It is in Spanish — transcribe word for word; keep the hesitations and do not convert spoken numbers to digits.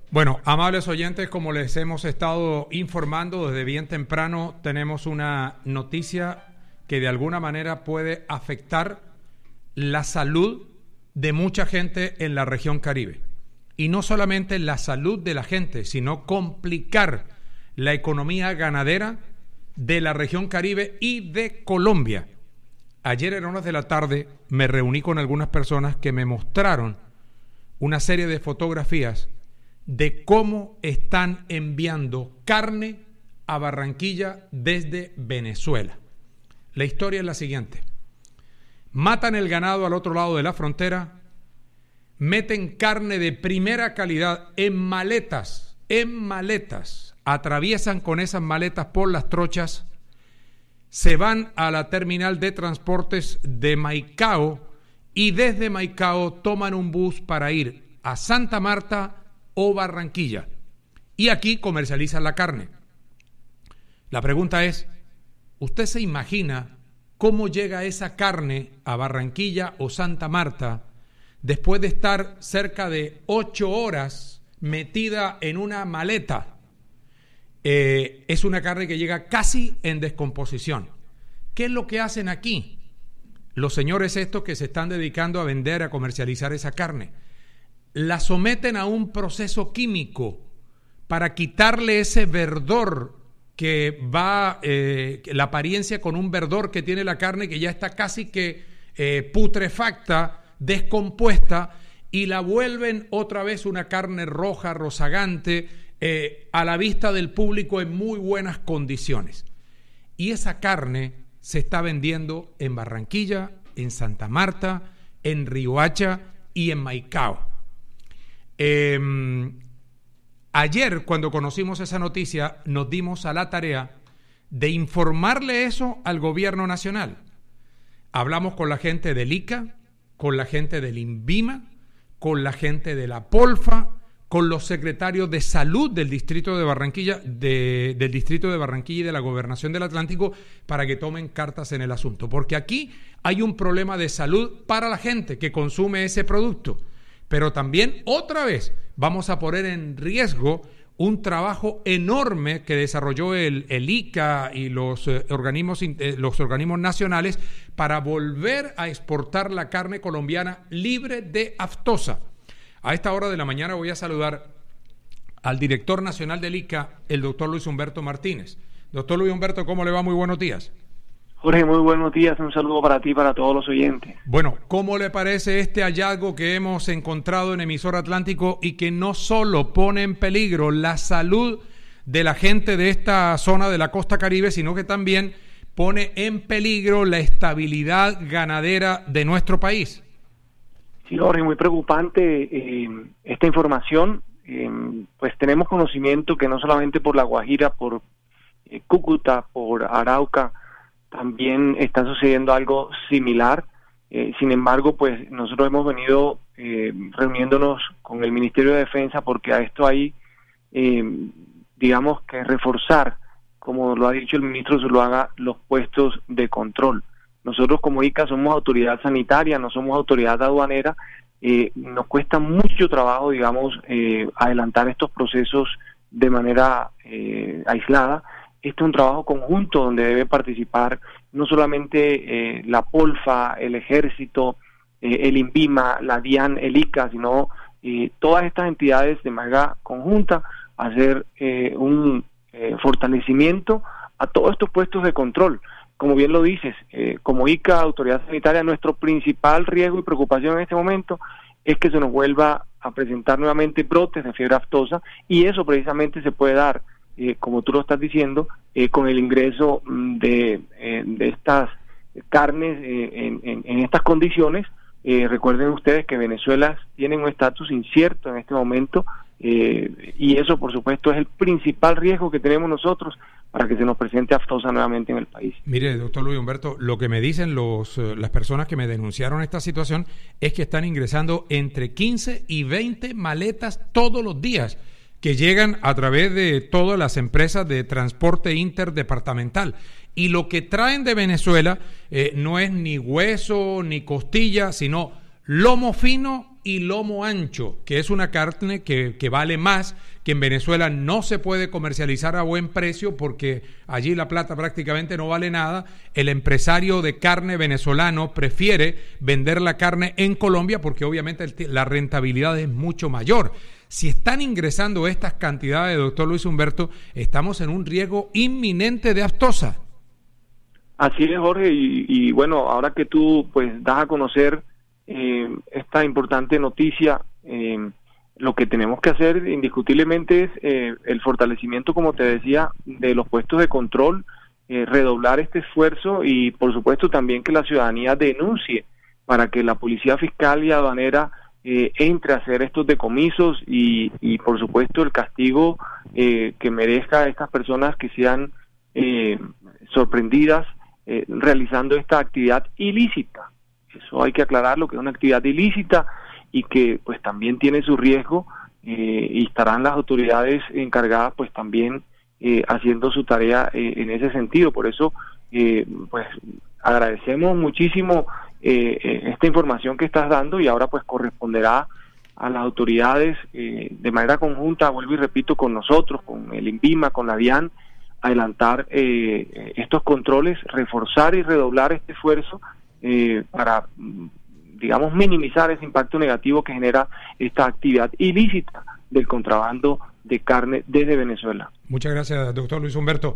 Bueno, amables oyentes, como les hemos estado informando desde bien temprano, tenemos una noticia que de alguna manera puede afectar la salud de mucha gente en la región Caribe. Y no solamente la salud de la gente, sino complicar la economía ganadera de la región Caribe y de Colombia. Ayer en horas de la tarde me reuní con algunas personas que me mostraron una serie de fotografías de cómo están enviando carne a Barranquilla desde Venezuela. La historia es la siguiente. Matan el ganado al otro lado de la frontera, meten carne de primera calidad en maletas, en maletas, atraviesan con esas maletas por las trochas, se van a la terminal de transportes de Maicao y desde Maicao toman un bus para ir a Santa Marta o Barranquilla, y aquí comercializan la carne. La pregunta es, ¿usted se imagina cómo llega esa carne a Barranquilla o Santa Marta después de estar cerca de ocho horas metida en una maleta? Eh, es una carne que llega casi en descomposición. ¿Qué es lo que hacen aquí los señores estos que se están dedicando a vender, a comercializar esa carne? La someten a un proceso químico para quitarle ese verdor que va, eh, la apariencia con un verdor que tiene la carne que ya está casi que eh, putrefacta, descompuesta, y la vuelven otra vez una carne roja, rozagante, eh, a la vista del público en muy buenas condiciones. Y esa carne se está vendiendo en Barranquilla, en Santa Marta, en Riohacha y en Maicao. Eh, ayer, cuando conocimos esa noticia, nos dimos a la tarea de informarle eso al gobierno nacional. Hablamos con la gente del ICA, con la gente del INVIMA, con la gente de la Polfa, con los secretarios de salud del distrito de Barranquilla, de, del distrito de Barranquilla y de la Gobernación del Atlántico, para que tomen cartas en el asunto. Porque aquí hay un problema de salud para la gente que consume ese producto. Pero también, otra vez, vamos a poner en riesgo un trabajo enorme que desarrolló el, el ICA y los, eh, organismos, eh, los organismos nacionales para volver a exportar la carne colombiana libre de aftosa. A esta hora de la mañana voy a saludar al director nacional del ICA, el doctor Luis Humberto Martínez. Doctor Luis Humberto, ¿cómo le va? Muy buenos días. Jorge, muy buenos días, un saludo para ti y para todos los oyentes. Bueno, ¿cómo le parece este hallazgo que hemos encontrado en Emisor Atlántico y que no solo pone en peligro la salud de la gente de esta zona de la costa Caribe, sino que también pone en peligro la estabilidad ganadera de nuestro país? Sí, Jorge, muy preocupante eh, esta información. Eh, pues tenemos conocimiento que no solamente por La Guajira, por eh, Cúcuta, por Arauca, también está sucediendo algo similar. Eh, sin embargo, pues nosotros hemos venido eh, reuniéndonos con el Ministerio de Defensa porque a esto hay, eh, digamos, que reforzar, como lo ha dicho el ministro Zuluaga, los puestos de control. Nosotros como ICA somos autoridad sanitaria, no somos autoridad aduanera. Eh, nos cuesta mucho trabajo, digamos, eh, adelantar estos procesos de manera eh, aislada. Este es un trabajo conjunto donde debe participar no solamente eh, la Polfa, el Ejército, eh, el INVIMA, la DIAN, el ICA, sino eh, todas estas entidades de manera conjunta, hacer eh, un eh, fortalecimiento a todos estos puestos de control. Como bien lo dices, eh, como ICA, Autoridad Sanitaria, nuestro principal riesgo y preocupación en este momento es que se nos vuelva a presentar nuevamente brotes de fiebre aftosa, y eso precisamente se puede dar, Eh, como tú lo estás diciendo, eh, con el ingreso de, eh, de estas carnes eh, en, en, en estas condiciones. Eh, recuerden ustedes que Venezuela tiene un estatus incierto en este momento, eh, y eso por supuesto es el principal riesgo que tenemos nosotros para que se nos presente aftosa nuevamente en el país. Mire, doctor Luis Humberto, lo que me dicen los eh, las personas que me denunciaron esta situación es que están ingresando entre quince y veinte maletas todos los días, que llegan a través de todas las empresas de transporte interdepartamental. Y lo que traen de Venezuela eh, no es ni hueso ni costilla, sino lomo fino y lomo ancho, que es una carne que, que vale más, que en Venezuela no se puede comercializar a buen precio porque allí la plata prácticamente no vale nada. El empresario de carne venezolano prefiere vender la carne en Colombia porque obviamente el, la rentabilidad es mucho mayor. Si están ingresando estas cantidades, doctor Luis Humberto, estamos en un riesgo inminente de aftosa. Así es, Jorge, y, y bueno, ahora que tú pues das a conocer eh, esta importante noticia, eh, lo que tenemos que hacer indiscutiblemente es eh, el fortalecimiento, como te decía, de los puestos de control, eh, redoblar este esfuerzo y por supuesto también que la ciudadanía denuncie para que la policía fiscal y aduanera eh, entre a hacer estos decomisos y, y por supuesto el castigo eh, que merezca a estas personas que sean eh, sorprendidas Eh, realizando esta actividad ilícita. Eso hay que aclararlo, que es una actividad ilícita y que pues también tiene su riesgo eh, y estarán las autoridades encargadas pues también eh, haciendo su tarea eh, en ese sentido. Por eso eh, pues agradecemos muchísimo eh, esta información que estás dando y ahora pues corresponderá a las autoridades eh, de manera conjunta, vuelvo y repito, con nosotros, con el INVIMA, con la DIAN, adelantar eh, estos controles, reforzar y redoblar este esfuerzo eh, para, digamos, minimizar ese impacto negativo que genera esta actividad ilícita del contrabando de carne desde Venezuela. Muchas gracias, doctor Luis Humberto.